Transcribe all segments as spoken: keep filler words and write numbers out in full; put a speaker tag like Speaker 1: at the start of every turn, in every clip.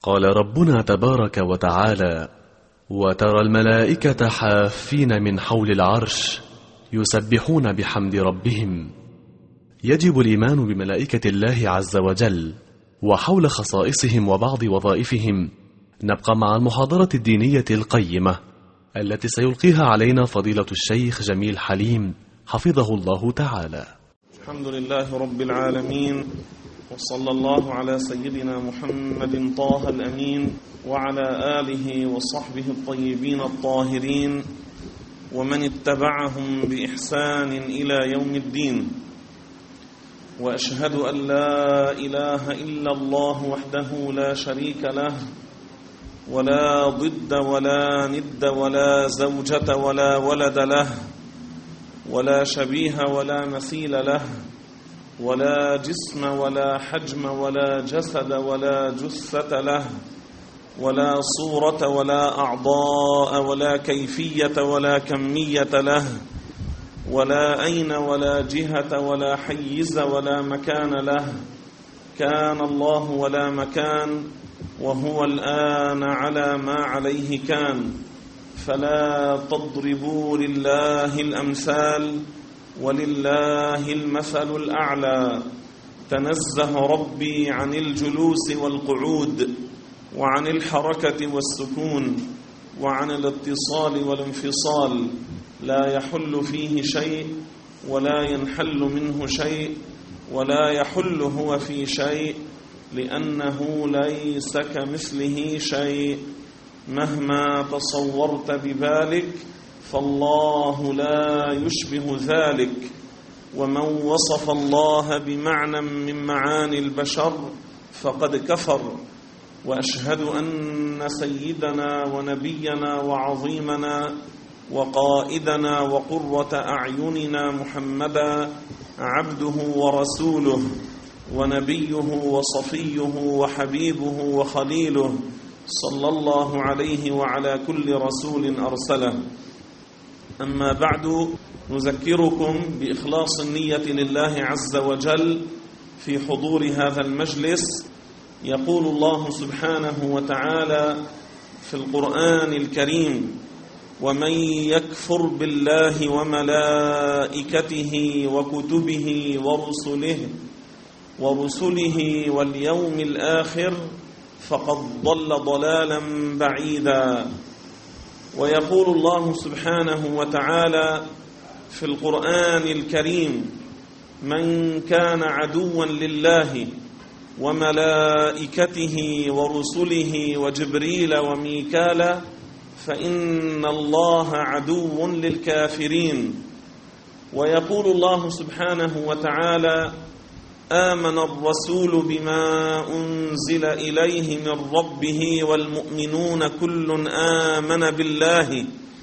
Speaker 1: قال ربنا تبارك وتعالى: وترى الملائكة حافين من حول العرش يسبحون بحمد ربهم. يجب الإيمان بملائكة الله عز وجل. وحول خصائصهم وبعض وظائفهم نبقى مع المحاضرة الدينية القيمة التي سيلقيها علينا فضيلة الشيخ جميل حليم حفظه الله تعالى.
Speaker 2: الحمد لله رب العالمين، وصلى الله على سيدنا محمد طه الأمين وعلى آله وصحبه الطيبين الطاهرين ومن اتبعهم بإحسان إلى يوم الدين. وأشهد أن لا إله إلا الله وحده لا شريك له، ولا ضد ولا ند ولا زوجة ولا ولد له، ولا شبيه ولا مثيل له، ولا جسم ولا حجم ولا جسد ولا جثة له، ولا صورة ولا أعضاء ولا كيفية ولا كمية له، ولا أين ولا جهة ولا حيز ولا مكان له. كان الله ولا مكان، وهو الآن على ما عليه كان. فلا تضربوا لله الأمثال، ولله المثل الأعلى. تنزه ربي عن الجلوس والقعود، وعن الحركة والسكون، وعن الاتصال والانفصال. لا يحل فيه شيء ولا ينحل منه شيء، ولا يحل هو في شيء، لأنه ليس كمثله شيء. مهما تصورت بذلك فالله لا يشبه ذلك. ومن وصف الله بمعنى من معاني البشر فقد كفر. وأشهد أن سيدنا ونبينا وعظيمنا وقائدنا وقرة أعيننا محمدا عبده ورسوله ونبيه وصفيه وحبيبه وخليله، صلى الله عليه وعلى كل رسول أرسله. أما بعد، نذكركم بإخلاص النية لله عز وجل في حضور هذا المجلس. يقول الله سبحانه وتعالى في القرآن الكريم: ومن يكفر بالله وملائكته وكتبه ورسله ورسله واليوم الآخر فقد ضل ضلالا بعيدا. ويقول الله سبحانه وتعالى في القرآن الكريم: من كان عدوا لله وملائكته ورسله وجبريل وميكال فإن الله عدو للكافرين. ويقول الله سبحانه وتعالى: آمن الرسول بما أنزل إليه من ربه والمؤمنون كل آمن بالله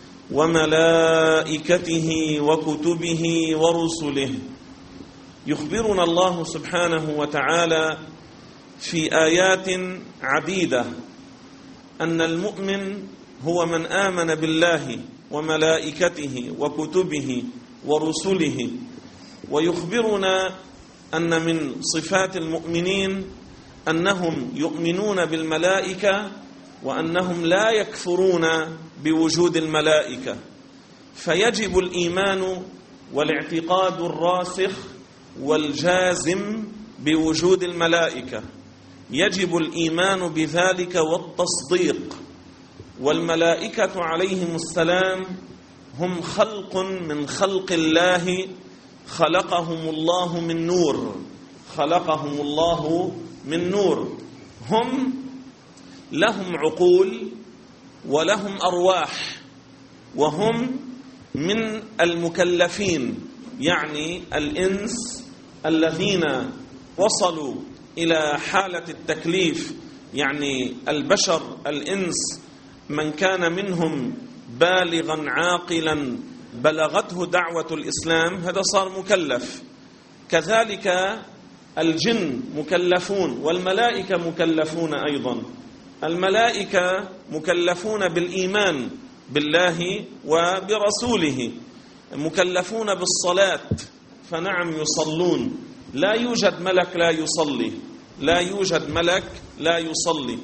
Speaker 2: وملائكته وكتبه ورسله. يخبرنا الله سبحانه وتعالى في آيات عديدة أن المؤمن هو من آمن بالله وملائكته وكتبه ورسله. ويخبرنا أن من صفات المؤمنين أنهم يؤمنون بالملائكة، وأنهم لا يكفرون بوجود الملائكة. فيجب الإيمان والاعتقاد الراسخ والجازم بوجود الملائكة، يجب الإيمان بذلك والتصديق. والملائكة عليهم السلام هم خلق من خلق الله، خلقهم الله من نور، خلقهم الله من نور. هم لهم عقول ولهم أرواح، وهم من المكلفين، يعني الإنس الذين وصلوا إلى حالة التكليف، يعني البشر الإنس من كان منهم بالغا عاقلا بلغته دعوة الإسلام هذا صار مكلف. كذلك الجن مكلفون، والملائكة مكلفون أيضا. الملائكة مكلفون بالإيمان بالله وبرسوله، مكلفون بالصلاة، فنعم يصلون. لا يوجد ملك لا يصلي، لا يوجد ملك لا يصلي.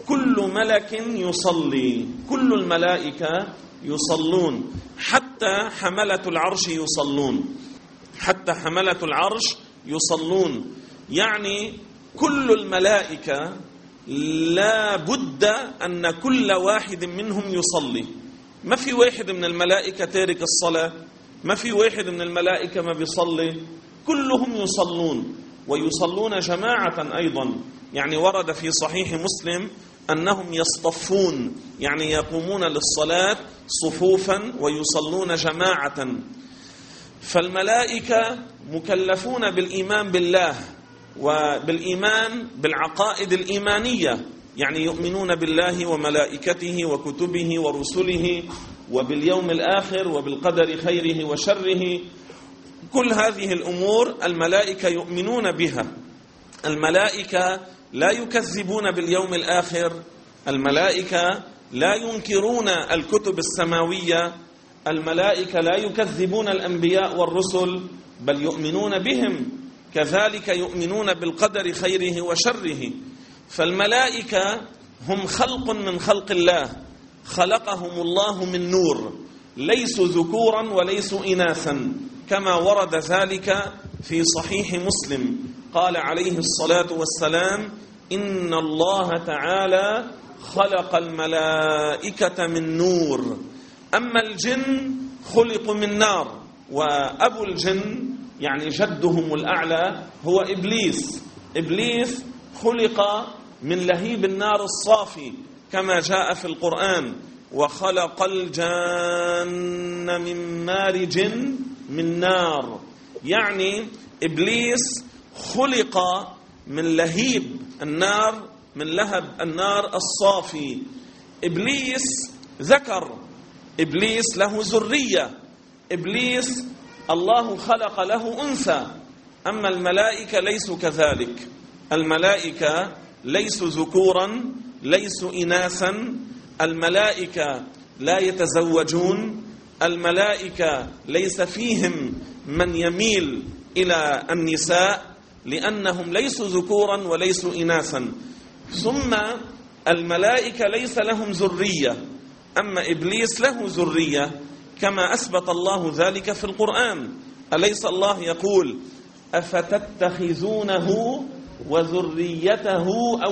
Speaker 2: كل ملك يصلي، كل الملائكة يصلون، حتى حملة العرش يصلون، حتى حملة العرش يصلون. يعني كل الملائكة لا بد أن كل واحد منهم يصلي. ما في واحد من الملائكة تارك الصلاة، ما في واحد من الملائكة ما بيصلي، كلهم يصلون، ويصلون جماعة أيضا. يعني ورد في صحيح مسلم أنهم يصطفون، يعني يقومون للصلاة صفوفا ويصلون جماعة. فالملائكة مكلفون بالإيمان بالله وبالإيمان بالعقائد الإيمانية، يعني يؤمنون بالله وملائكته وكتبه ورسله وباليوم الآخر وبالقدر خيره وشره. كل هذه الأمور الملائكة يؤمنون بها. الملائكة لا يكذبون باليوم الآخر، الملائكة لا ينكرون الكتب السماوية، الملائكة لا يكذبون الأنبياء والرسل، بل يؤمنون بهم، كذلك يؤمنون بالقدر خيره وشره. فالملائكة هم خلق من خلق الله، خلقهم الله من نور، ليسوا ذكورا وليسوا إناثا، كما ورد ذلك في صحيح مسلم. قال عليه الصلاة والسلام: إن الله تعالى خلق الملائكة من نور، أما الجن خلقوا من نار. وأبو الجن يعني جدهم الأعلى هو إبليس. إبليس خلق من لهيب النار الصافي كما جاء في القرآن: وخلق الجن من مارج من نار. يعني إبليس خلق من لهيب النار، من لهب النار الصافي. إبليس ذكر، إبليس له ذرية، إبليس الله خلق له أنثى. أما الملائكة ليسوا كذلك، الملائكة ليسوا ذكورا ليسوا إناثا، الملائكة لا يتزوجون، الملائكة ليس فيهم من يميل إلى النساء، لأنهم ليسوا ذكورا وليسوا إناثا. ثم الملائكة ليس لهم ذرية، أما إبليس له ذرية كما أثبت الله ذلك في القرآن. أليس الله يقول: أفتتخذونه وذريته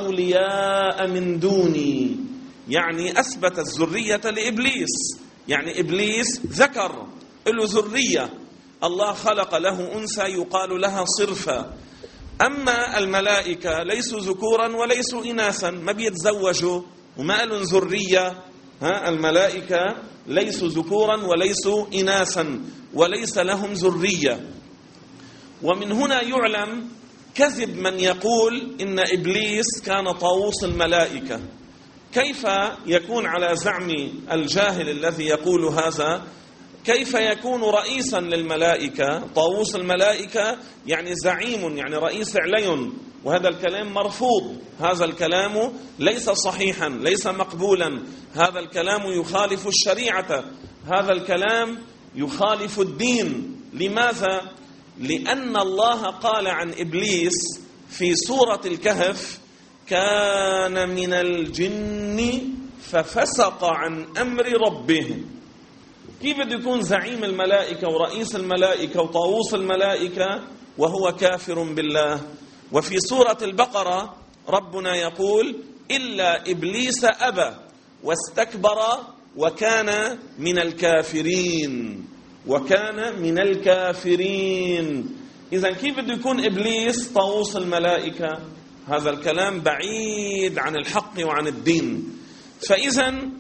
Speaker 2: أولياء من دوني؟ يعني أثبت الذرية لإبليس، يعني إبليس ذكر له ذرية، الله خلق له أنثى يقال لها صرفة. أما الملائكة ليسوا ذكورا وليسوا إناثا، ما بيتزوجوا وما لهم ذرية. ها، الملائكة ليسوا ذكورا وليسوا إناثا وليس لهم ذرية. ومن هنا يعلم كذب من يقول إن إبليس كان طاووس الملائكة. كيف يكون على زعم الجاهل الذي يقول هذا، كيف يكون رئيسا للملائكة؟ طاووس الملائكة يعني زعيم، يعني رئيس عليهم، وهذا الكلام مرفوض، هذا الكلام ليس صحيحا، ليس مقبولا، هذا الكلام يخالف الشريعة، هذا الكلام يخالف الدين. لماذا؟ لأن الله قال عن إبليس في سورة الكهف: كان من الجن ففسق عن أمر ربه. كيف بده يكون زعيم الملائكة ورئيس الملائكة وطاووس الملائكة وهو كافر بالله؟ وفي سورة البقرة ربنا يقول: إلا إبليس أبى واستكبر وكان من الكافرين، وكان من الكافرين. إذن كيف بده يكون إبليس طاووس الملائكة؟ هذا الكلام بعيد عن الحق وعن الدين. فإذن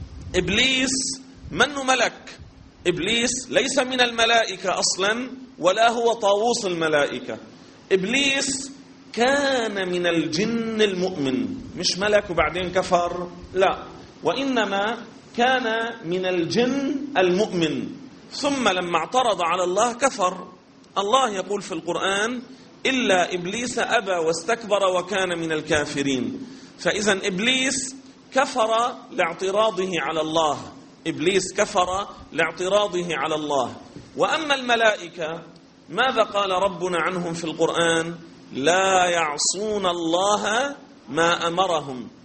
Speaker 2: إبليس منه ملك، إبليس ليس من الملائكة أصلا ولا هو طاووس الملائكة. إبليس كان من الجن المؤمن، مش ملك وبعدين كفر، لا، وإنما كان من الجن المؤمن، ثم لما اعترض على الله كفر. الله يقول في القرآن: إلا إبليس أبى واستكبر وكان من الكافرين. فإذا إبليس كفر لاعتراضه على الله، إبليس كفر لاعتراضه على الله. وأما الملائكة ماذا قال ربنا عنهم في القرآن؟ لا يعصون الله ما أمرهم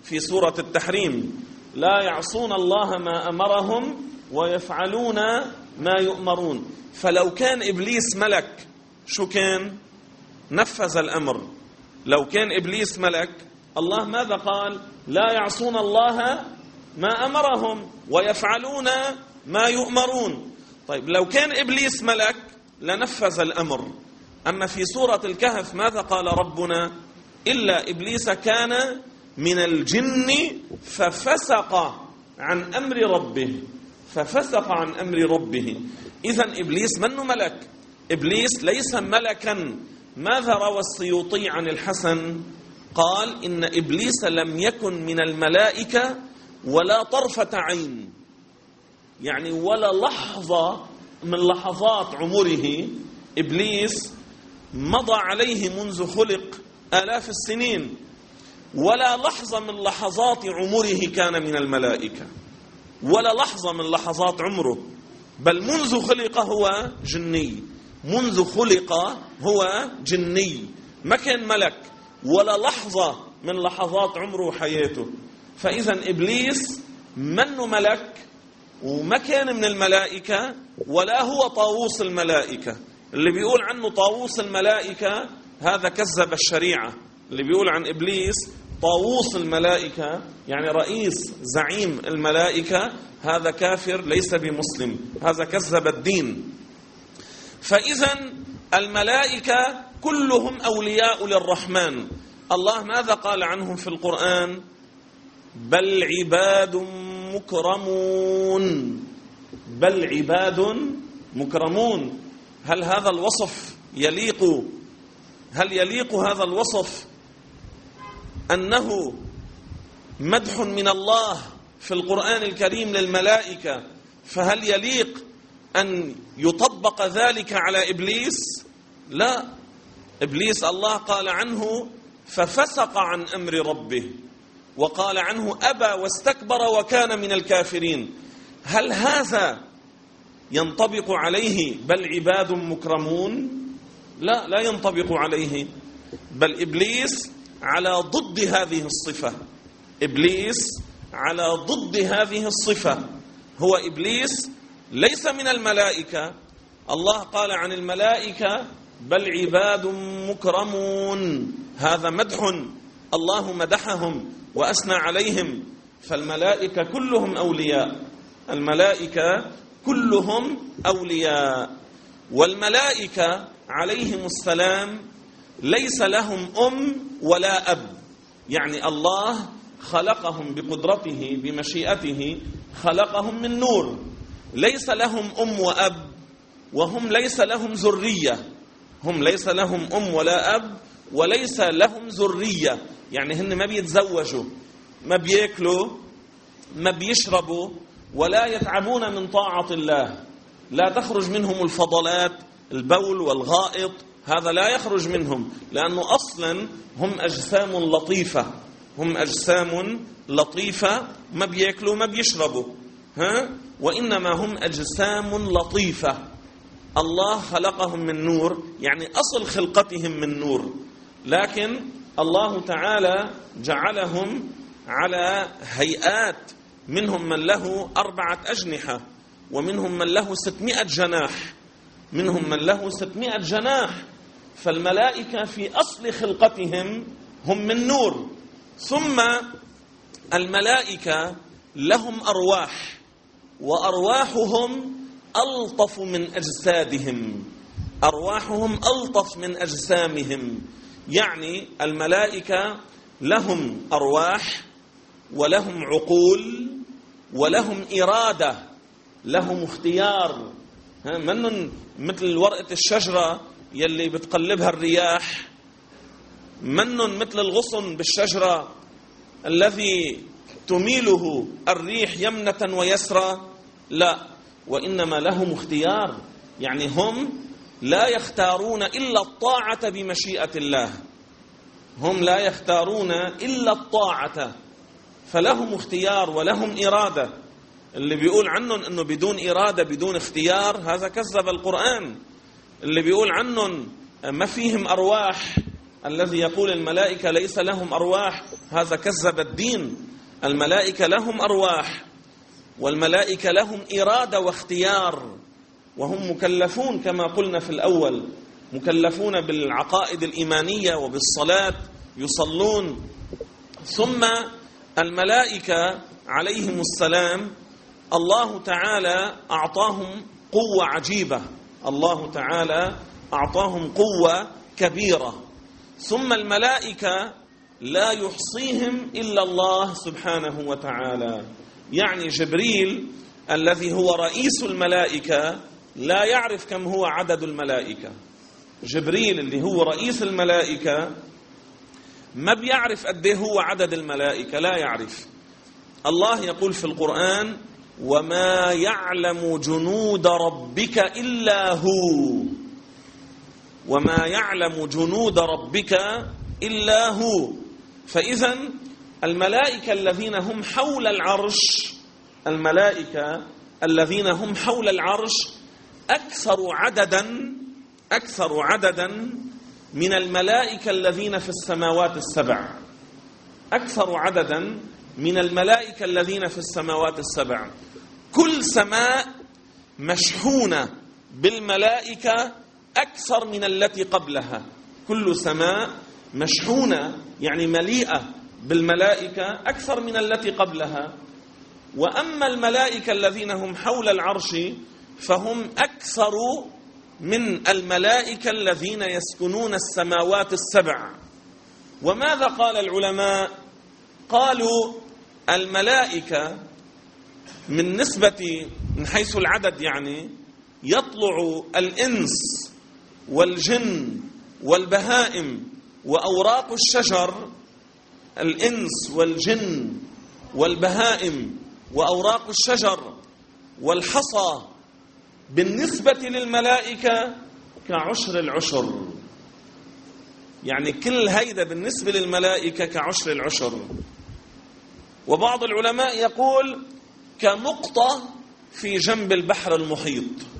Speaker 2: في سورة التحريم: لا يعصون الله ما أمرهم ويفعلون ما يؤمرون. فلو كان إبليس ملك شو كان؟ نفذ الأمر. لو كان إبليس ملك، الله ماذا قال؟ لا يعصون الله ما أمرهم ويفعلون ما يؤمرون. طيب لو كان إبليس ملك لنفذ الأمر. أما في سورة الكهف ماذا قال ربنا؟ إلا إبليس كان من الجن ففسق عن أمر ربه. ففسق عن أمر ربه. إذن إبليس منه ملك. إبليس ليس ملكا. ماذا روى السيوطي عن الحسن؟ قال إن إبليس لم يكن من الملائكة ولا طرفة عين، يعني ولا لحظة من لحظات عمره إبليس مضى عليه منذ خلق آلاف السنين، ولا لحظة من لحظات عمره كان من الملائكة، ولا لحظة من لحظات عمره، بل منذ خلق هو جني. منذ خلق هو جني، ما كان ملك ولا لحظة من لحظات عمره وحياته. فإذا إبليس منه ملك وما كان من الملائكة ولا هو طاووس الملائكة. اللي بيقول عنه طاووس الملائكة هذا كذب الشريعة. اللي بيقول عن إبليس طاووس الملائكة يعني رئيس زعيم الملائكة هذا كافر ليس بمسلم، هذا كذب الدين. فإذا الملائكة كلهم أولياء للرحمن. الله ماذا قال عنهم في القرآن؟ بل عباد مكرمون. بل عباد مكرمون. هل هذا الوصف يليق هل يليق هذا الوصف أنه مدح من الله في القرآن الكريم للملائكة؟ فهل يليق أن يطبق ذلك على إبليس؟ لا. إبليس الله قال عنه ففسق عن أمر ربه، وقال عنه أبى واستكبر وكان من الكافرين. هل هذا ينطبق عليه بل عباد مكرمون؟ لا، لا ينطبق عليه. بل إبليس على ضد هذه الصفة. إبليس على ضد هذه الصفة. هو إبليس ليس من الملائكة. الله قال عن الملائكة بل عباد مكرمون، هذا مدح، الله مدحهم وأثنى عليهم. فالملائكة كلهم أولياء. الملائكة كلهم أولياء. والملائكة عليهم السلام ليس لهم أم ولا أب. يعني الله خلقهم بقدرته بمشيئته، خلقهم من نور. ليس لهم أم وأب، وهم ليس لهم ذرية. هم ليس لهم أم ولا أب وليس لهم ذرية. يعني هن ما بيتزوجوا، ما بيأكلوا، ما بيشربوا، ولا يتعبون من طاعة الله. لا تخرج منهم الفضلات، البول والغائط، هذا لا يخرج منهم، لأنه أصلا هم أجسام لطيفة. هم أجسام لطيفة، ما بيأكلوا ما بيشربوا، ها؟ وإنما هم أجسام لطيفة. الله خلقهم من نور، يعني أصل خلقتهم من نور، لكن الله تعالى جعلهم على هيئات. منهم من له أربعة أجنحة، ومنهم من له ستمائة جناح. منهم من له ستمائة جناح. فالملائكة في أصل خلقتهم هم من نور. ثم الملائكة لهم أرواح، وأرواحهم ألطف من أجسادهم. أرواحهم ألطف من أجسامهم. يعني الملائكة لهم أرواح ولهم عقول ولهم إرادة، لهم اختيار. منن مثل ورقة الشجرة يلي بتقلبها الرياح، منن مثل الغصن بالشجرة الذي تميله الريح يمنة ويسرى. لا، وإنما لهم اختيار. يعني هم لا يختارون إلا الطاعة بمشيئة الله. هم لا يختارون إلا الطاعة، فلهم اختيار ولهم إرادة. اللي بيقول عنهم أنه بدون إرادة بدون اختيار هذا كذب القرآن. اللي بيقول عنهم ما فيهم أرواح الذي يقول الملائكة ليس لهم أرواح هذا كذب الدين. الملائكة لهم أرواح، والملائكة لهم إرادة واختيار، وهم مكلفون كما قلنا في الأول، مكلفون بالعقائد الإيمانية وبالصلاة، يصلون. ثم الملائكة عليهم السلام الله تعالى أعطاهم قوة عجيبة، الله تعالى أعطاهم قوة كبيرة. ثم الملائكة لا يحصيهم إلا الله سبحانه وتعالى. يعني جبريل الذي هو رئيس الملائكة لا يعرف كم هو عدد الملائكة. جبريل اللي هو رئيس الملائكة ما بيعرف قد ايه هو عدد الملائكة، لا يعرف. الله يقول في القرآن: وما يعلم جنود ربك إلا هو. وما يعلم جنود ربك إلا هو. فإذا الملائكة الذين هم حول العرش، الملائكة الذين هم حول العرش أكثر عددا أكثر عددا من الملائكة الذين في السماوات السبع، أكثر عددا من الملائكة الذين في السماوات السبع. كل سماء مشحونة بالملائكة أكثر من التي قبلها. كل سماء مشحونة يعني مليئة بالملائكة أكثر من التي قبلها. وأما الملائكة الذين هم حول العرش فهم أكثر من الملائكة الذين يسكنون السماوات السبع. وماذا قال العلماء؟ قالوا الملائكة من نسبة من حيث العدد يعني يطلع الإنس والجن والبهائم وأوراق الشجر، الإنس والجن والبهائم وأوراق الشجر والحصى بالنسبة للملائكة كعشر العشر. يعني كل هيدا بالنسبة للملائكة كعشر العشر. وبعض العلماء يقول كنقطة في جنب البحر المحيط.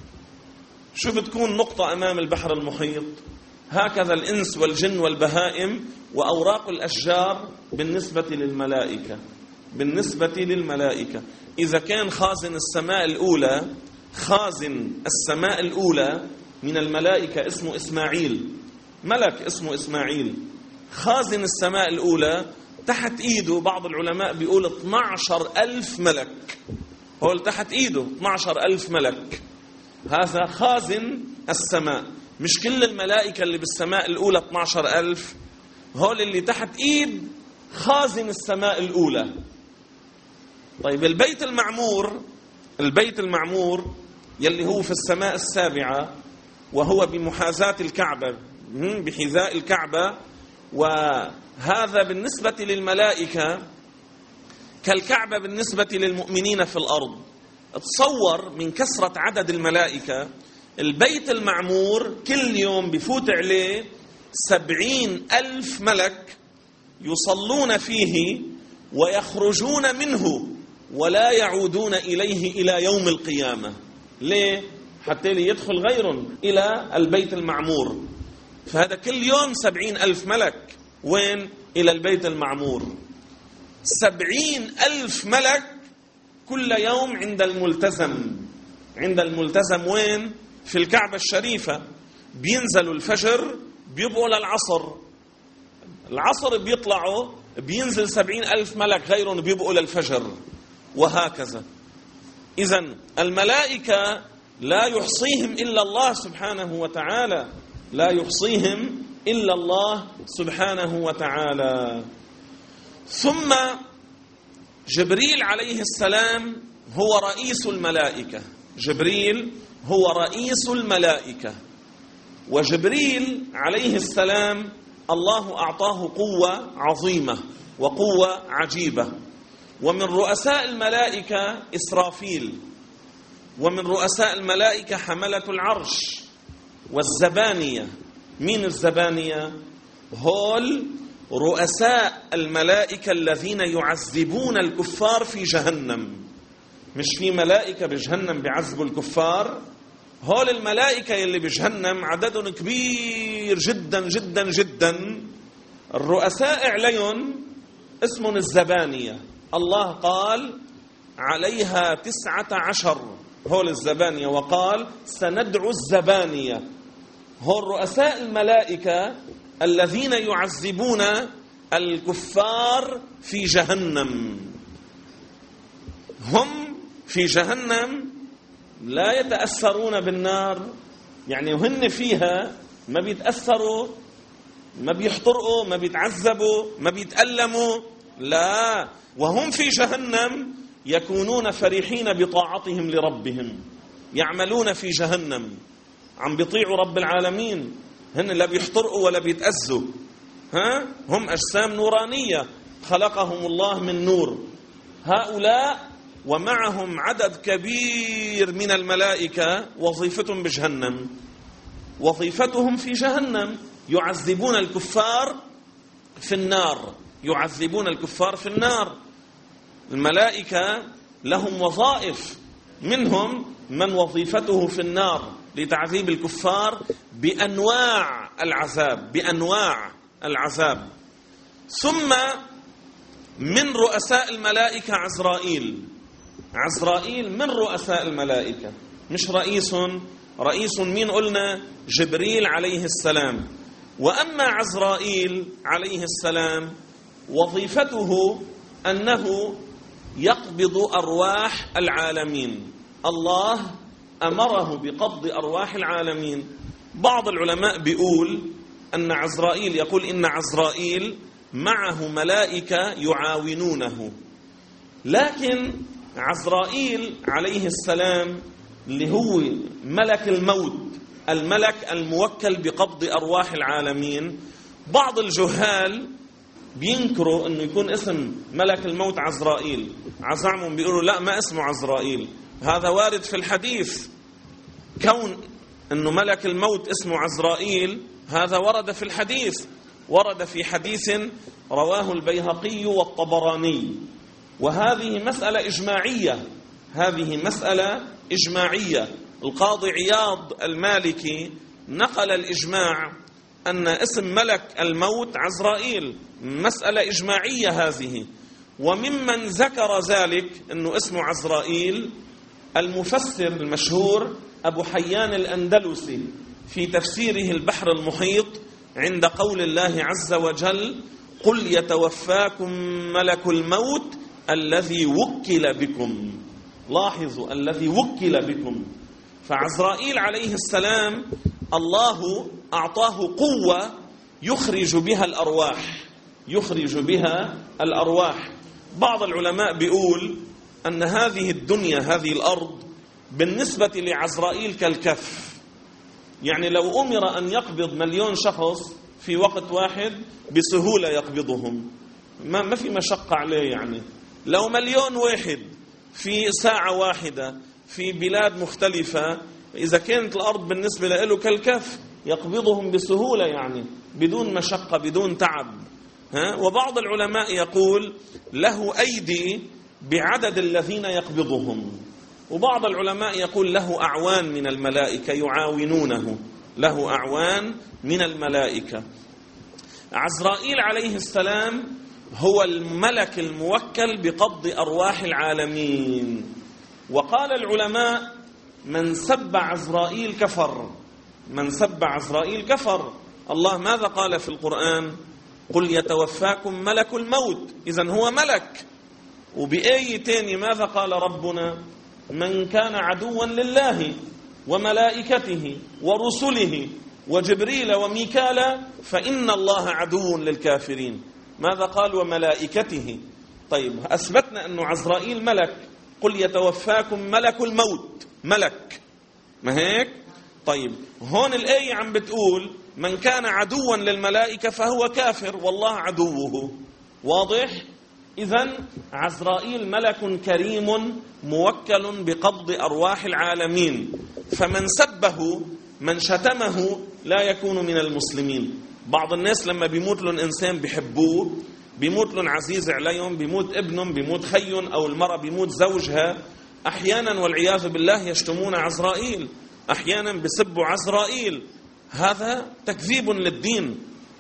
Speaker 2: شو بتكون نقطة أمام البحر المحيط؟ هكذا الإنس والجن والبهائم وأوراق الأشجار بالنسبة للملائكة. بالنسبة للملائكة إذا كان خازن السماء الأولى، خازن السماء الأولى من الملائكة اسمه إسماعيل، ملك اسمه إسماعيل، خازن السماء الأولى تحت إيده بعض العلماء بيقول اثني عشر ألف ملك. هو تحت إيده اثني عشر ألف ملك. هذا خازن السماء. مش كل الملائكة اللي بالسماء الأولى اثني عشر ألف، هول اللي تحت إيد خازن السماء الأولى. طيب البيت المعمور، البيت المعمور يلي هو في السماء السابعة وهو بمحاذاة الكعبة، بحذاء الكعبة، وهذا بالنسبة للملائكة كالكعبة بالنسبة للمؤمنين في الأرض. تصور من كثرة عدد الملائكة البيت المعمور كل يوم بفوت عليه سبعين ألف ملك يصلون فيه ويخرجون منه ولا يعودون إليه إلى يوم القيامة. ليه؟ حتى يدخل غيرهم إلى البيت المعمور. فهذا كل يوم سبعين ألف ملك وين؟ إلى البيت المعمور. سبعين ألف ملك كل يوم عند الملتزم. عند الملتزم وين؟ في الكعبة الشريفة. بينزلوا الفجر بيبقوا للعصر، العصر بيطلعوا بينزل سبعين ألف ملك غيرهم بيبقوا للفجر، وهكذا. إذن الملائكة لا يحصيهم إلا الله سبحانه وتعالى، لا يحصيهم إلا الله سبحانه وتعالى. ثم جبريل عليه السلام هو رئيس الملائكة. جبريل هو رئيس الملائكة. وجبريل عليه السلام الله أعطاه قوة عظيمة وقوة عجيبة. ومن رؤساء الملائكة إسرافيل، ومن رؤساء الملائكة حملة العرش والزبانية. مين الزبانية؟ هول رؤساء الملائكة الذين يعذبون الكفار في جهنم. مش في ملائكة بجهنم بيعذبوا الكفار؟ هول الملائكة اللي بجهنم عددهم كبير جدا جدا جدا، الرؤساء عليهم اسمهم الزبانية. الله قال عليها تسعة عشر هول الزبانية، وقال سندعو الزبانية. هول رؤساء الملائكة الذين يعذبون الكفار في جهنم. هم في جهنم لا يتأثرون بالنار، يعني وهن فيها ما بيتأثروا، ما بيحترقوا، ما بيتعذبوا، ما بيتألموا، لا، وهم في جهنم يكونون فرحين بطاعتهم لربهم، يعملون في جهنم عم بيطيعوا رب العالمين، هن لا بيحترقوا ولا بيتأذوا. ها؟ هم أجسام نورانية خلقهم الله من نور. هؤلاء ومعهم عدد كبير من الملائكة وظيفتهم بجهنم، وظيفتهم في جهنم يعذبون الكفار في النار، يعذبون الكفار في النار. الملائكة لهم وظائف، منهم من وظيفته في النار لتعذيب الكفار بأنواع العذاب، بأنواع العذاب. ثم من رؤساء الملائكة عزرائيل. عزرائيل من رؤساء الملائكة، مش رئيس. رئيس مين قلنا؟ جبريل عليه السلام. وأما عزرائيل عليه السلام وظيفته أنه يقبض أرواح العالمين. الله أمره بقبض أرواح العالمين. بعض العلماء بيقول أن عزرائيل، يقول إن عزرائيل معه ملائكة يعاونونه، لكن عزرائيل عليه السلام اللي هو ملك الموت، الملك الموكل بقبض أرواح العالمين، بعض الجهال بينكروا أنه يكون اسم ملك الموت عزرائيل. عزعمهم بيقولوا لا، ما اسمه عزرائيل، هذا وارد في الحديث. كون أنه ملك الموت اسمه عزرائيل هذا ورد في الحديث، ورد في حديث رواه البيهقي والطبراني. وهذه مسألة إجماعية، هذه مسألة إجماعية. القاضي عياض المالكي نقل الإجماع أن اسم ملك الموت عزرائيل، مسألة إجماعية هذه. وممن ذكر ذلك أنه اسمه عزرائيل المفسر المشهور أبو حيان الأندلسي في تفسيره البحر المحيط عند قول الله عز وجل قل يتوفاكم ملك الموت الذي وكل بكم. لاحظوا، الذي وكل بكم. فعزرائيل عليه السلام الله أعطاه قوة يخرج بها الأرواح، يخرج بها الأرواح. بعض العلماء بيقول أن هذه الدنيا، هذه الأرض بالنسبة لعزرائيل كالكف، يعني لو أمر أن يقبض مليون شخص في وقت واحد بسهولة يقبضهم، ما ما في مشقة عليه. يعني لو مليون واحد في ساعة واحدة في بلاد مختلفة، إذا كانت الأرض بالنسبة له كالكف يقبضهم بسهولة، يعني بدون مشقة بدون تعب. ها؟ وبعض العلماء يقول له أيدي بعدد الذين يقبضهم، وبعض العلماء يقول له أعوان من الملائكة يعاونونه، له أعوان من الملائكة. عزرائيل عليه السلام هو الملك الموكل بقبض أرواح العالمين. وقال العلماء من سب عزرائيل كفر، من سب عزرائيل كفر. الله ماذا قال في القرآن؟ قل يتوفاكم ملك الموت، إذن هو ملك. وبآية تاني ماذا قال ربنا؟ من كان عدوا لله وملائكته ورسله وجبريل وميكال فإن الله عدو للكافرين. ماذا قال؟ وملائكته. طيب أثبتنا أنه عزرائيل ملك، قل يتوفاكم ملك الموت، ملك، ما هيك؟ طيب هون الآية عم بتقول من كان عدوا للملائكة فهو كافر والله عدوه. واضح؟ إذن عزرائيل ملك كريم موكل بقبض أرواح العالمين، فمن سبه من شتمه لا يكون من المسلمين. بعض الناس لما بيموت لهم إنسان بيحبوه، بيموت لهم عزيز عليهم، بيموت ابنهم، بيموت خيهم، أو المرأة بيموت زوجها، أحيانا والعياذ بالله يشتمون عزرائيل، أحيانا بسبوا عزرائيل. هذا تكذيب للدين،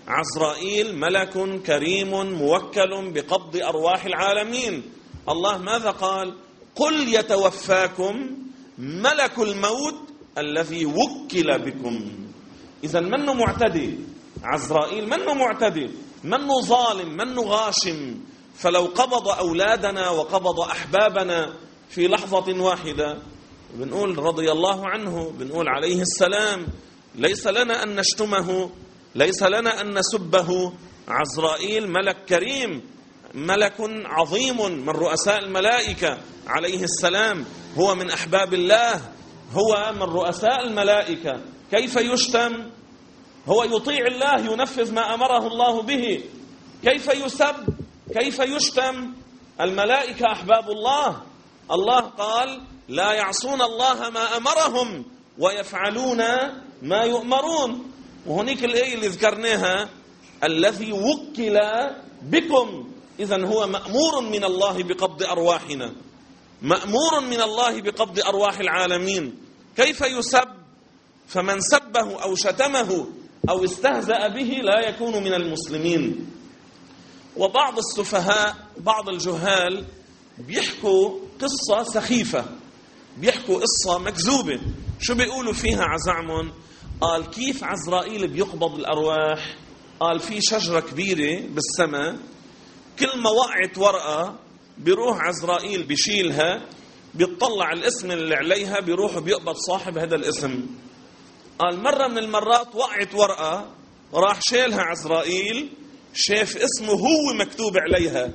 Speaker 2: عزرائيل ملك كريم موكل بقبض أرواح العالمين. الله ماذا قال؟ قل يتوفاكم ملك الموت الذي وكل بكم. إذا منه معتدي، عزرائيل منه معتدي، منه ظالم، منه غاشم. فلو قبض أولادنا وقبض أحبابنا في لحظة واحدة بنقول رضي الله عنه، بنقول عليه السلام، ليس لنا أن نشتمه، ليس لنا أن نسبه. عزرائيل ملك كريم، ملك عظيم من رؤساء الملائكة عليه السلام، هو من أحباب الله، هو من رؤساء الملائكة. كيف يشتم؟ هو يطيع الله، ينفذ ما أمره الله به. كيف يسب؟ كيف يشتم؟ الملائكة أحباب الله. الله قال لا يعصون الله ما أمرهم ويفعلون ما يؤمرون. وهنيك الآية اللي ذكرناها الذي وكل بكم، إذن هو مأمور من الله بقبض أرواحنا، مأمور من الله بقبض أرواح العالمين. كيف يسب؟ فمن سبه أو شتمه أو استهزأ به لا يكون من المسلمين. وبعض السفهاء، بعض الجهال بيحكوا قصة سخيفة، بيحكوا قصة مكذوبة. شو بيقولوا فيها عزعمهم؟ قال كيف عزرائيل بيقبض الأرواح؟ قال في شجرة كبيرة بالسماء، كل ما وقعت ورقة بيروح عزرائيل بيشيلها، بيطلع الاسم اللي عليها، بيروح بيقبض صاحب هذا الاسم. قال مرة من المرات وقعت ورقة، راح شيلها عزرائيل، شاف اسمه هو مكتوب عليها.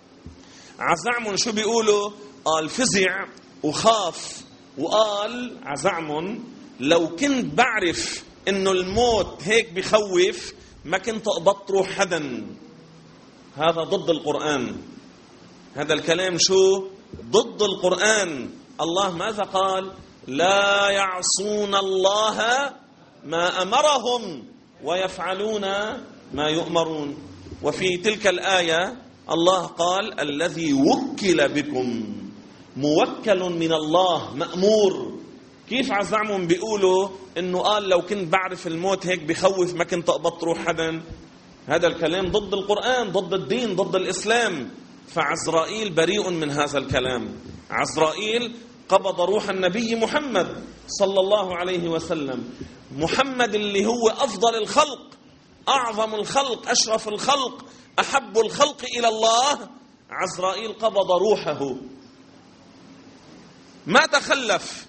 Speaker 2: عزعمون شو بيقولوا؟ قال فزع وخاف وقال عزعمون لو كنت بعرف انه الموت هيك بخوف ما كنت قبضت روح حدا. هذا ضد القرآن، هذا الكلام شو؟ ضد القرآن. الله ماذا قال؟ لا يعصون الله ما أمرهم ويفعلون ما يؤمرون. وفي تلك الآية الله قال الذي وكل بكم، موكل من الله، مأمور. كيف عزعمهم بيقولوا انه قال لو كنت بعرف الموت هيك بخوف ما كنت اقبضت روح حدا؟ هذا الكلام ضد القرآن، ضد الدين، ضد الإسلام. فعزرائيل بريء من هذا الكلام. عزرائيل قبض روح النبي محمد صلى الله عليه وسلم، محمد اللي هو أفضل الخلق، أعظم الخلق، أشرف الخلق، أحب الخلق إلى الله. عزرائيل قبض روحه، ما تخلف،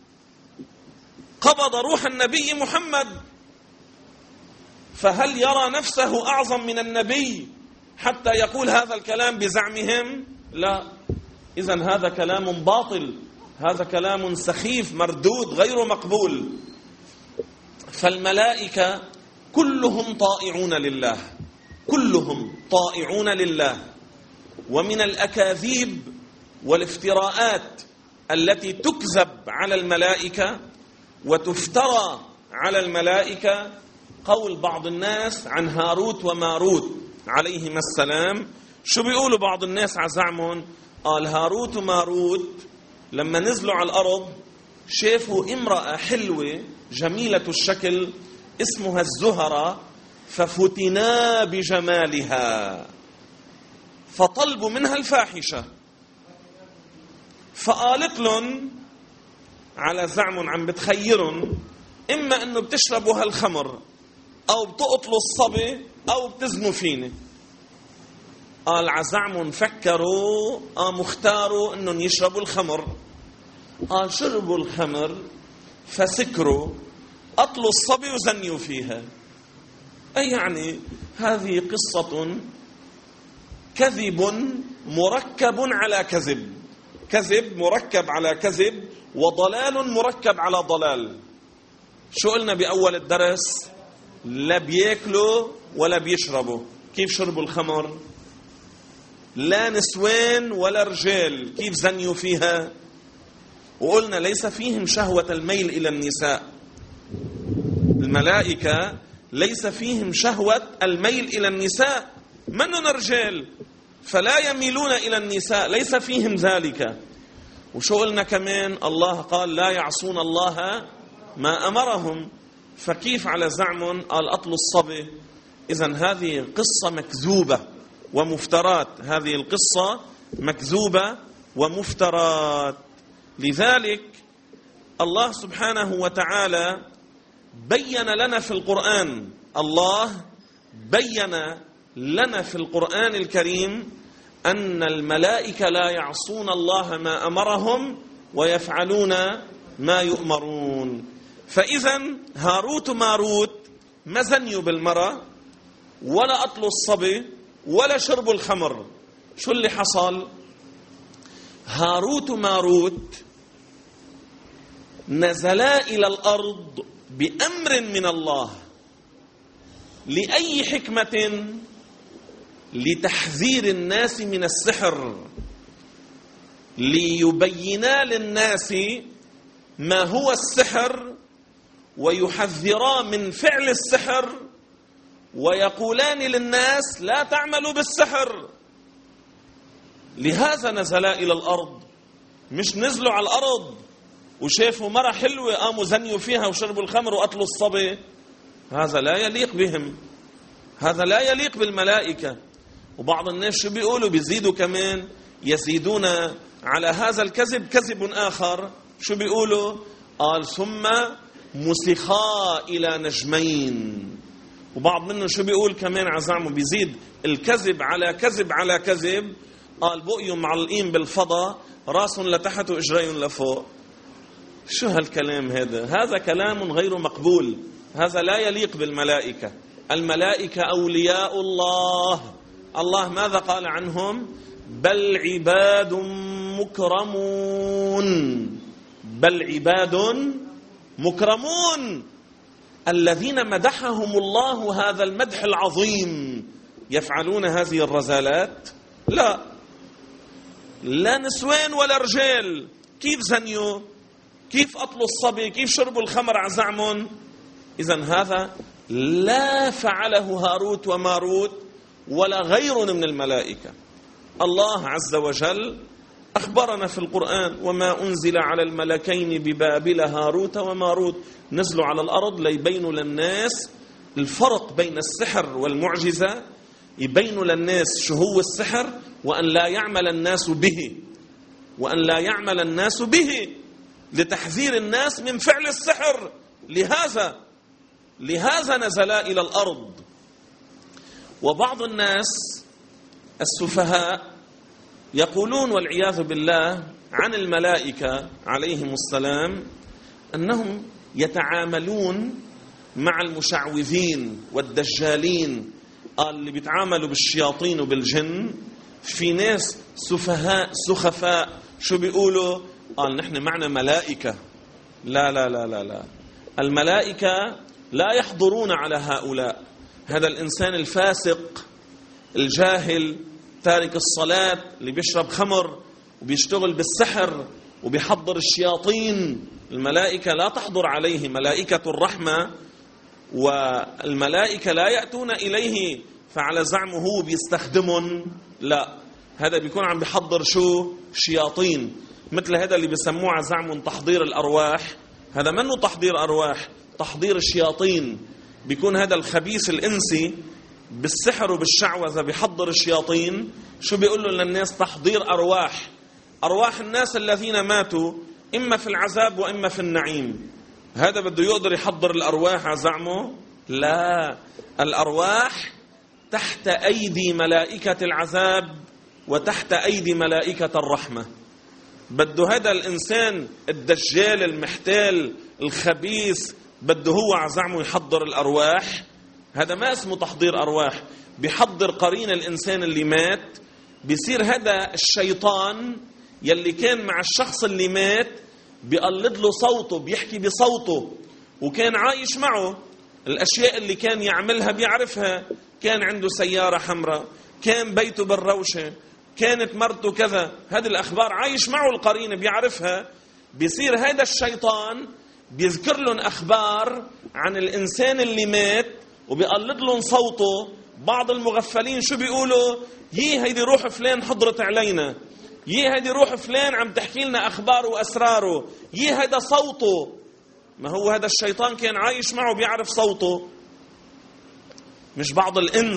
Speaker 2: قبض روح النبي محمد. فهل يرى نفسه أعظم من النبي حتى يقول هذا الكلام بزعمهم؟ لا. إذن هذا كلام باطل، هذا كلام سخيف مردود غير مقبول. فالملائكة كلهم طائعون لله، كلهم طائعون لله. ومن الأكاذيب والافتراءات التي تكذب على الملائكة وتفترى على الملائكة قول بعض الناس عن هاروت وماروت عليهما السلام. شو بيقولوا بعض الناس عزعمهم؟ قال هاروت وماروت لما نزلوا على الأرض شافوا امرأة حلوة جميلة الشكل اسمها الزهرة، ففتنا بجمالها فطلبوا منها الفاحشة. فقالت لهم على زعم عم بتخيرهم إما أنه بتشربوا هالخمر أو بتقتلوا الصبي أو بتزنوا فيني. قال عزعم فكروا آه مختاروا أنهم يشربوا الخمر. قال شربوا الخمر فسكروا، قتلوا الصبي وزنوا فيها. أي يعني هذه قصة كذب مركب على كذب، كذب مركب على كذب، وضلال مركب على ضلال. شو قلنا بأول الدرس؟ لا بياكلوا ولا بيشربوا. كيف شربوا الخمر؟ لا نسوان ولا رجال، كيف زنيوا فيها؟ وقلنا ليس فيهم شهوة الميل إلى النساء. الملائكة ليس فيهم شهوة الميل إلى النساء، منهم رجال فلا يميلون إلى النساء، ليس فيهم ذلك. وشو قلنا كمان؟ الله قال لا يعصون الله ما أمرهم. فكيف على زعم قال قتلوا الصبي إذن هذه قصة مكذوبة ومفترات، هذه القصة مكذوبة ومفترات. لذلك الله سبحانه وتعالى بين لنا في القرآن الله بين لنا في القرآن الكريم أن الملائكة لا يعصون الله ما أمرهم ويفعلون ما يؤمرون. فإذا هاروت ماروت ما زنيوا بالمرأة ولا أطلوا الصبي ولا شربوا الخمر. شو اللي حصل؟ هاروت ماروت نزلا إلى الأرض بأمر من الله. لأي حكمة؟ لتحذير الناس من السحر، ليبينا للناس ما هو السحر ويحذرا من فعل السحر، ويقولان للناس لا تعملوا بالسحر. لهذا نزلا إلى الأرض، مش نزلوا على الأرض وشافوا مرة حلوة قاموا زنيوا فيها وشربوا الخمر وقتلوا الصبي. هذا لا يليق بهم، هذا لا يليق بالملائكة. وبعض الناس شو بيقولوا؟ بيزيدوا كمان، يزيدون على هذا الكذب كذب آخر. شو بيقولوا؟ قال ثم مسخا إلى نجمين. وبعض منهم شو بيقول كمان عزعمه؟ بيزيد الكذب على كذب على كذب. قال بقيوا معلقين بالفضاء، راس لتحت وإجرين لفوق. شو هالكلام هذا؟ هذا كلام غير مقبول، هذا لا يليق بالملائكة. الملائكة أولياء الله. الله ماذا قال عنهم؟ بل عباد مكرمون، بل عباد مكرمون. الذين مدحهم الله هذا المدح العظيم يفعلون هذه الرذالات؟ لا، لا نسوان ولا رجال. كيف زنيوا؟ كيف قتلوا الصبي؟ كيف شربوا الخمر عزعمون؟ إذن هذا لا فعله هاروت وماروت ولا غير من الملائكة. الله عز وجل أخبرنا في القرآن وما أنزل على الملكين ببابل هاروت وماروت. نزلوا على الأرض ليبينوا للناس الفرق بين السحر والمعجزة، يبينوا للناس شو هو السحر، وأن لا يعمل الناس به، وأن لا يعمل الناس به، لتحذير الناس من فعل السحر. لهذا لهذا نزلا إلى الأرض. وبعض الناس السفهاء يقولون والعياذ بالله عن الملائكة عليهم السلام أنهم يتعاملون مع المشعوذين والدجالين، اللي بيتعاملوا بالشياطين وبالجن. في ناس سفهاء سخفاء شو بيقولوا؟ قال نحن معنا ملائكة. لا لا لا لا لا، الملائكة لا يحضرون على هؤلاء. هذا الإنسان الفاسق الجاهل تارك الصلاة اللي بيشرب خمر وبيشتغل بالسحر وبيحضر الشياطين، الملائكة لا تحضر عليه، ملائكة الرحمة. والملائكة لا يأتون إليه فعلى زعمه هو بيستخدمهم، لا، هذا بيكون عم بيحضر شو؟ شياطين. مثل هذا اللي بيسموه زعمهم تحضير الأرواح، هذا منه تحضير أرواح، تحضير الشياطين. بيكون هذا الخبيث الإنسي بالسحر وبالشعوذة بيحضر الشياطين. شو بيقولوا للناس؟ تحضير أرواح، أرواح الناس الذين ماتوا إما في العذاب وإما في النعيم. هذا بده يقدر يحضر الأرواح عزعمه؟ لا، الأرواح تحت أيدي ملائكة العذاب وتحت أيدي ملائكة الرحمة. بده هذا الإنسان الدجال المحتال الخبيث بده هو عزعمه يحضر الأرواح. هذا ما اسمه تحضير أرواح، بيحضر قرين الإنسان اللي مات. بيصير هذا الشيطان يلي كان مع الشخص اللي مات بيقلد له صوته، بيحكي بصوته، وكان عايش معه. الأشياء اللي كان يعملها بيعرفها. كان عنده سيارة حمراء، كان بيته بالروشة، كانت مرته كذا، هذه الأخبار عايش معه القرين بيعرفها. بيصير هذا الشيطان بيذكر لهم أخبار عن الإنسان اللي مات وبيقلد لهم صوته. بعض المغفلين شو بيقولوا؟ يي هيدي روح فلان حضرت علينا، يي هيدي روح فلان عم تحكي لنا أخباره وأسراره، يي هذا صوته. ما هو هذا الشيطان كان عايش معه بيعرف صوته. مش بعض الإنس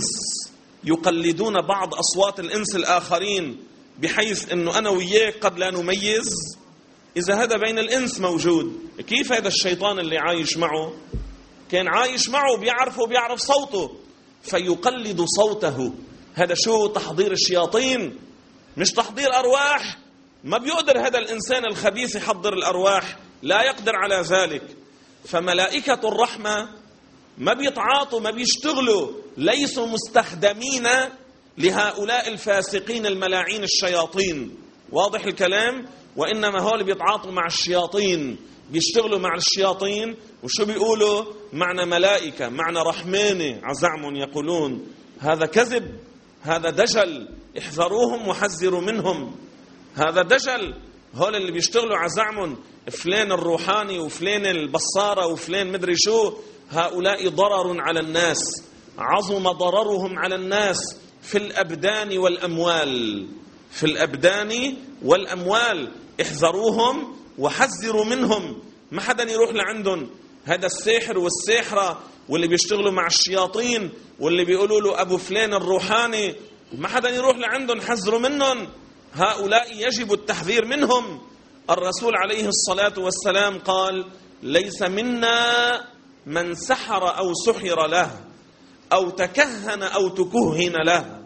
Speaker 2: يقلدون بعض أصوات الإنس الآخرين بحيث أنه أنا وياك قد لا نميز؟ إذا هذا بين الإنس موجود، كيف هذا الشيطان اللي عايش معه كان عايش معه بيعرفه وبيعرف صوته فيقلد صوته؟ هذا شو تحضير الشياطين، مش تحضير أرواح. ما بيقدر هذا الإنسان الخبيث يحضر الأرواح، لا يقدر على ذلك. فملائكة الرحمة ما بيتعاطوا، ما بيشتغلوا، ليسوا مستخدمين لهؤلاء الفاسقين الملاعين الشياطين. واضح الكلام؟ وإنما هو اللي بيتعاطوا مع الشياطين، بيشتغلوا مع الشياطين. وشو بيقولوا؟ معنا ملائكة، معنا رحمانة، عزعم يقولون. هذا كذب، هذا دجل، احذروهم وحذروا منهم. هذا دجل. هول اللي بيشتغلوا عزعم فلان الروحاني وفلان البصارة وفلان مدري شو، هؤلاء ضرر على الناس، عظم ضررهم على الناس في الأبدان والأموال، في الأبدان والأموال. احذروهم وحذروا منهم. ما حدا يروح لعندهم. هذا الساحر والساحرة واللي بيشتغلوا مع الشياطين واللي بيقولوا له أبو فلان الروحاني، ما حدا يروح لعندهم، حذروا منهم. هؤلاء يجب التحذير منهم. الرسول عليه الصلاة والسلام قال: ليس منا من سحر أو سحر له أو تكهن أو تكهن له.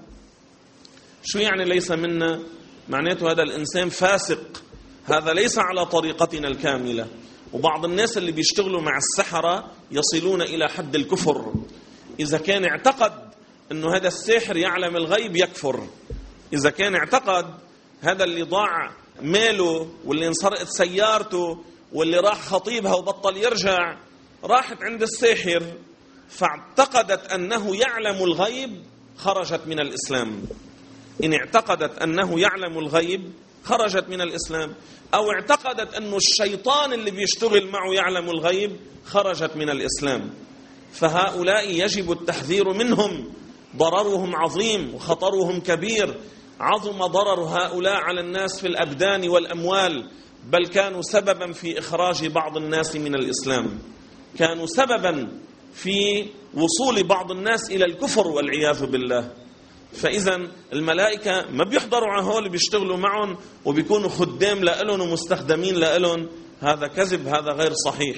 Speaker 2: شو يعني ليس منا؟ معناته هذا الإنسان فاسق، هذا ليس على طريقتنا الكاملة. وبعض الناس اللي بيشتغلوا مع السحرة يصلون إلى حد الكفر. إذا كان اعتقد أنه هذا الساحر يعلم الغيب يكفر. إذا كان اعتقد هذا اللي ضاع ماله واللي انسرقت سيارته واللي راح خطيبها وبطل يرجع، راحت عند الساحر فاعتقدت أنه يعلم الغيب، خرجت من الإسلام. إن اعتقدت أنه يعلم الغيب خرجت من الإسلام، أو اعتقدت أنه الشيطان اللي بيشتغل معه يعلم الغيب، خرجت من الإسلام. فهؤلاء يجب التحذير منهم، ضررهم عظيم وخطرهم كبير. عظم ضرر هؤلاء على الناس في الأبدان والأموال، بل كانوا سببا في إخراج بعض الناس من الإسلام، كانوا سببا في وصول بعض الناس إلى الكفر والعياذ بالله. فإذا الملائكة ما بيحضروا على هول بيشتغلوا معهم وبيكونوا خدام لألون ومستخدمين لألون. هذا كذب، هذا غير صحيح.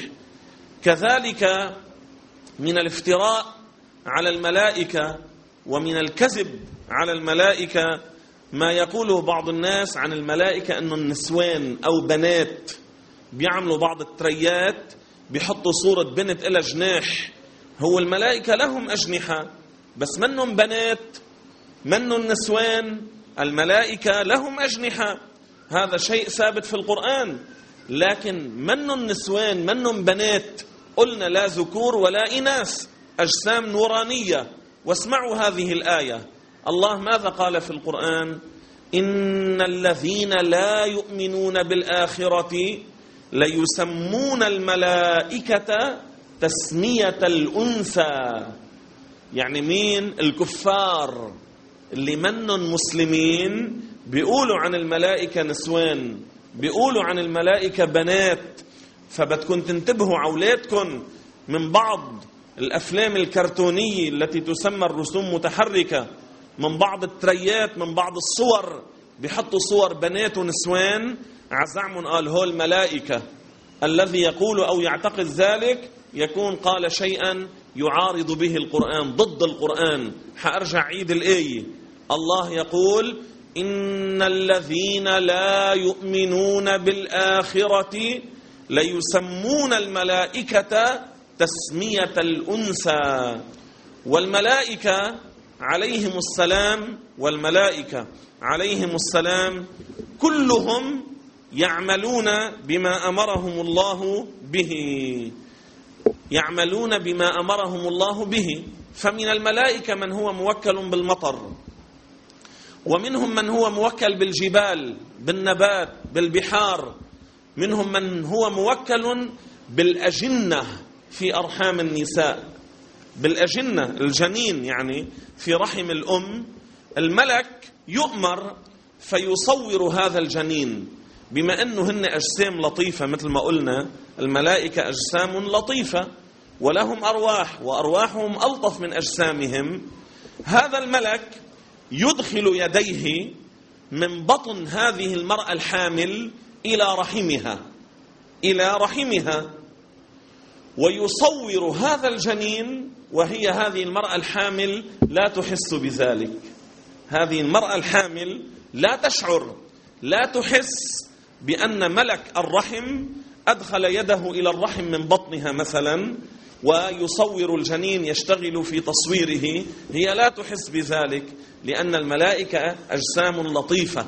Speaker 2: كذلك من الافتراء على الملائكة ومن الكذب على الملائكة ما يقوله بعض الناس عن الملائكة أنه النسوان أو بنات. بيعملوا بعض التريات بيحطوا صورة بنت إلى جناح. هو الملائكة لهم أجنحة بس منهم بنات، منهم نسوان. الملائكة لهم أجنحة، هذا شيء ثابت في القرآن، لكن منهم نسوان منهم بنات. قلنا لا ذكور ولا إناث، أجسام نورانية. واسمعوا هذه الآية، الله ماذا قال في القرآن؟ إن الذين لا يؤمنون بالآخرة ليسمون الملائكة تسمية الأنثى. يعني مين؟ الكفار اللي منهم مسلمين بيقولوا عن الملائكة نسوان، بيقولوا عن الملائكة بنات. فبدكم تنتبهوا أولادكم من بعض الأفلام الكرتونية التي تسمى الرسوم متحركة، من بعض التريات، من بعض الصور بيحطوا صور بنات ونسوان. عزعم قال هول ملائكة. الذي يقول أو يعتقد ذلك يكون قال شيئا يعارض به القرآن، ضد القرآن. حأرجع عيد الآية. الله يقول إن الذين لا يؤمنون بالآخرة ليسمون الملائكة تسمية الأنثى. والملائكة عليهم السلام والملائكة عليهم السلام كلهم يعملون بما أمرهم الله به، يعملون بما أمرهم الله به. فمن الملائكة من هو موكل بالمطر، ومنهم من هو موكل بالجبال، بالنبات، بالبحار. منهم من هو موكل بالأجنة في أرحام النساء، بالأجنة الجنين يعني في رحم الأم. الملك يؤمر فيصور هذا الجنين، بما أنه هن أجسام لطيفة. مثل ما قلنا الملائكة أجسام لطيفة ولهم أرواح وأرواحهم ألطف من أجسامهم. هذا الملك يدخل يديه من بطن هذه المرأة الحامل إلى رحمها إلى رحمها ويصور هذا الجنين، وهي هذه المرأة الحامل لا تحس بذلك. هذه المرأة الحامل لا تشعر، لا تحس بأن ملك الرحم أدخل يده إلى الرحم من بطنها مثلا ويصور الجنين، يشتغل في تصويره. هي لا تحس بذلك لأن الملائكة أجسام لطيفة.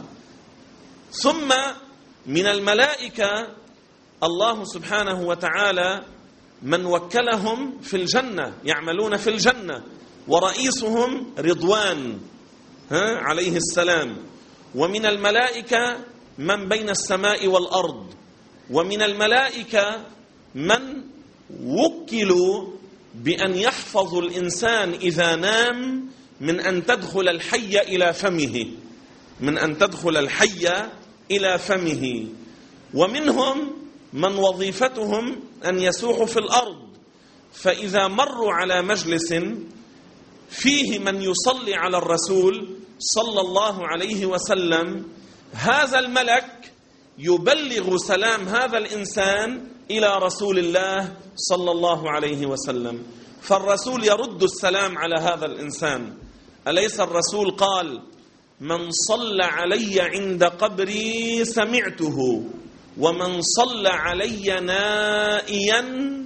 Speaker 2: ثم من الملائكة الله سبحانه وتعالى من وكلهم في الجنة يعملون في الجنة، ورئيسهم رضوان عليه السلام. ومن الملائكة من بين السماء والأرض، ومن الملائكة من وكلوا بأن يحفظوا الإنسان إذا نام من أن تدخل الحية إلى فمه من أن تدخل الحية إلى فمه. ومنهم من وظيفتهم أن يسوحوا في الأرض، فإذا مروا على مجلس فيه من يصلي على الرسول صلى الله عليه وسلم، هذا الملك يبلغ سلام هذا الإنسان إلى رسول الله صلى الله عليه وسلم، فالرسول يرد السلام على هذا الإنسان. أليس الرسول قال: من صلى علي عند قبري سمعته، ومن صلى علي نائيا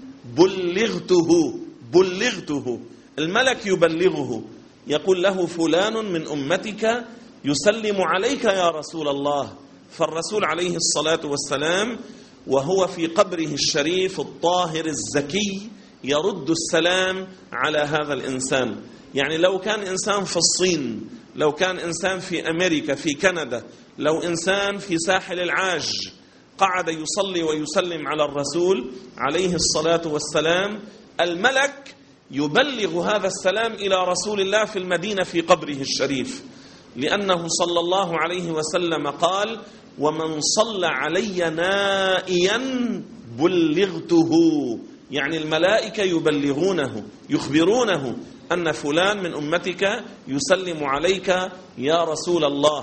Speaker 2: بلغته بلغته الملك يبلغه، يقول له: فلان من أمتك يسلم عليك يا رسول الله. فالرسول عليه الصلاة والسلام وهو في قبره الشريف الطاهر الزكي يرد السلام على هذا الإنسان. يعني لو كان إنسان في الصين، لو كان إنسان في أمريكا، في كندا، لو إنسان في ساحل العاج قعد يصلي ويسلم على الرسول عليه الصلاة والسلام، الملك يبلغ هذا السلام إلى رسول الله في المدينة في قبره الشريف، لأنه صلى الله عليه وسلم قال: ومن صلى علي نائيا بلغته. يعني الملائكة يبلغونه، يخبرونه أن فلان من أمتك يسلم عليك يا رسول الله.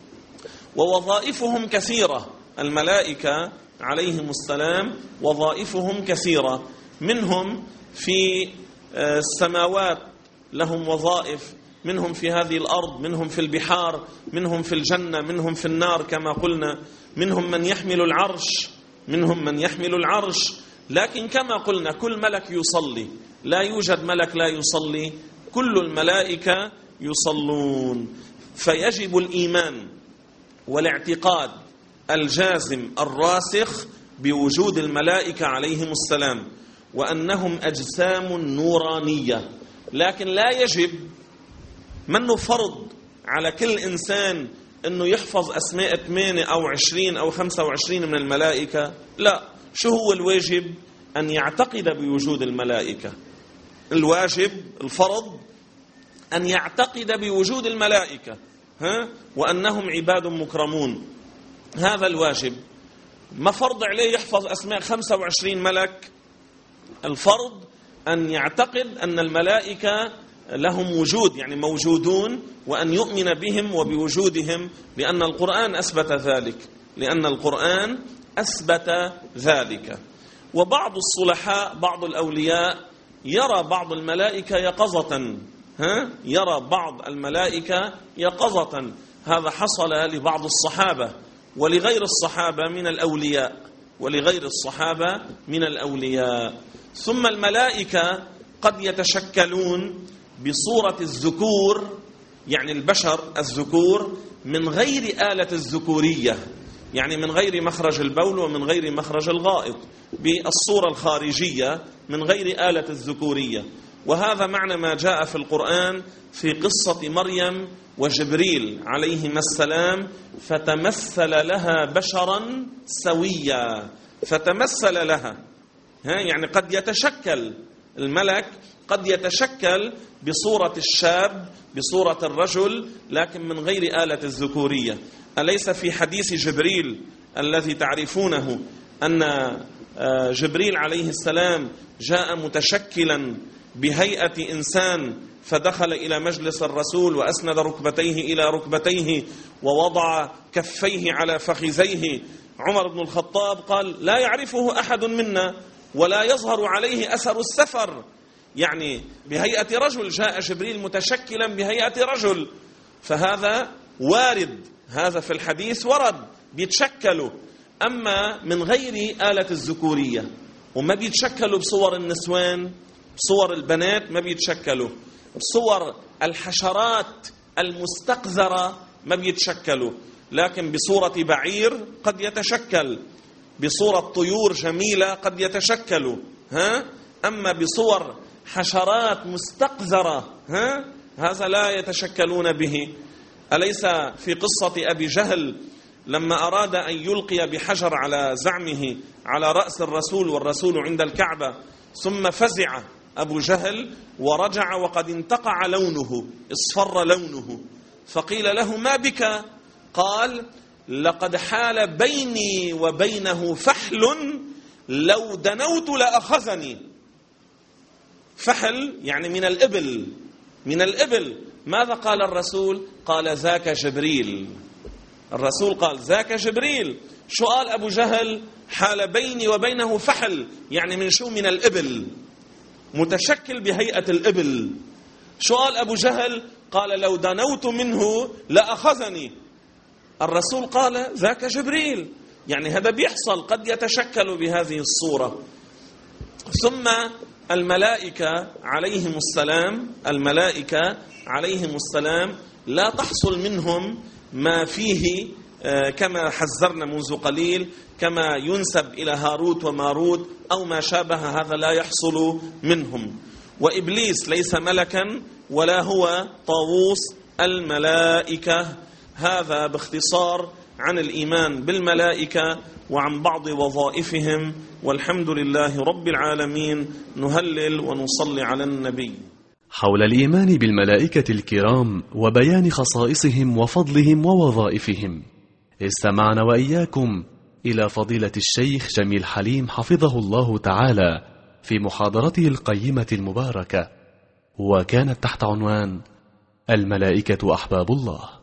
Speaker 2: ووظائفهم كثيرة، الملائكة عليهم السلام وظائفهم كثيرة. منهم في السماوات لهم وظائف، منهم في هذه الأرض، منهم في البحار، منهم في الجنة، منهم في النار كما قلنا، منهم من يحمل العرش منهم من يحمل العرش لكن كما قلنا كل ملك يصلي، لا يوجد ملك لا يصلي، كل الملائكة يصلون. فيجب الإيمان والاعتقاد الجازم الراسخ بوجود الملائكة عليهم السلام، وأنهم أجسام نورانية. لكن لا يجب منه فرض على كل إنسان أنه يحفظ أسماء ثمانية أو عشرين أو خمسة وعشرين من الملائكة. لا، شو هو الواجب؟ أن يعتقد بوجود الملائكة. الواجب الفرض أن يعتقد بوجود الملائكة ها؟ وأنهم عباد مكرمون. هذا الواجب. ما فرض عليه يحفظ أسماء خمسة وعشرين ملك، الفرض أن يعتقد أن الملائكة لهم وجود، يعني موجودون، وأن يؤمن بهم وبوجودهم، لأن القرآن أثبت ذلك لأن القرآن أثبت ذلك. وبعض الصلحاء بعض الأولياء يرى بعض الملائكة يقظة ها؟ يرى بعض الملائكة يقظة. هذا حصل لبعض الصحابة ولغير الصحابة من الأولياء ولغير الصحابة من الأولياء. ثم الملائكة قد يتشكلون بصورة الذكور، يعني البشر الذكور من غير آلة الذكورية، يعني من غير مخرج البول ومن غير مخرج الغائط، بالصورة الخارجية من غير آلة الذكورية. وهذا معنى ما جاء في القرآن في قصة مريم وجبريل عليهما السلام، فتمثل لها بشرا سويا. فتمثل لها ها يعني قد يتشكل الملك، قد يتشكل بصورة الشاب، بصورة الرجل، لكن من غير آلة الذكورية. أليس في حديث جبريل الذي تعرفونه أن جبريل عليه السلام جاء متشكلا بهيئة إنسان فدخل إلى مجلس الرسول وأسند ركبتيه إلى ركبتيه ووضع كفيه على فخذيه. عمر بن الخطاب قال: لا يعرفه أحد منا ولا يظهر عليه أثر السفر، يعني بهيئة رجل، جاء جبريل متشكلا بهيئة رجل، فهذا وارد، هذا في الحديث ورد بيتشكلوا، أما من غير آلة الذكورية، وما بيتشكلوا بصور النسوان، بصور البنات ما بيتشكلوا، بصور الحشرات المستقذرة ما بيتشكلوا، لكن بصورة بعير قد يتشكل، بصورة طيور جميلة قد يتشكلوا، ها؟ أما بصور حشرات مستقذرة ها؟ هذا لا يتشكلون به. أليس في قصة أبي جهل لما أراد أن يلقي بحجر على زعمه على رأس الرسول والرسول عند الكعبة، ثم فزع أبو جهل ورجع وقد انتقع لونه، اصفر لونه، فقيل له: ما بك؟ قال: لقد حال بيني وبينه فحل لو دنوت لأخذني. فحل يعني من الإبل، من الإبل. ماذا قال الرسول؟ قال: ذاك جبريل. الرسول قال: ذاك جبريل. شو قال أبو جهل؟ حال بيني وبينه فحل، يعني من شو؟ من الإبل، متشكل بهيئة الإبل. شو قال أبو جهل؟ قال: لو دنوت منه لأخذني. الرسول قال: ذاك جبريل، يعني هذا بيحصل، قد يتشكل بهذه الصورة. ثم الملائكة عليهم السلام، الملائكة عليهم السلام لا تحصل منهم ما فيه كما حذرنا منذ قليل، كما ينسب إلى هاروت وماروت أو ما شابه، هذا لا يحصل منهم. وإبليس ليس ملكا ولا هو طاووس الملائكة. هذا باختصار عن الإيمان بالملائكة وعن بعض وظائفهم، والحمد لله رب العالمين. نهلل ونصلي على النبي.
Speaker 1: حول الإيمان بالملائكة الكرام وبيان خصائصهم وفضلهم ووظائفهم، استمعنا وإياكم إلى فضيلة الشيخ جميل حليم حفظه الله تعالى في محاضرته القيمة المباركة، وكانت تحت عنوان: الملائكة أحباب الله.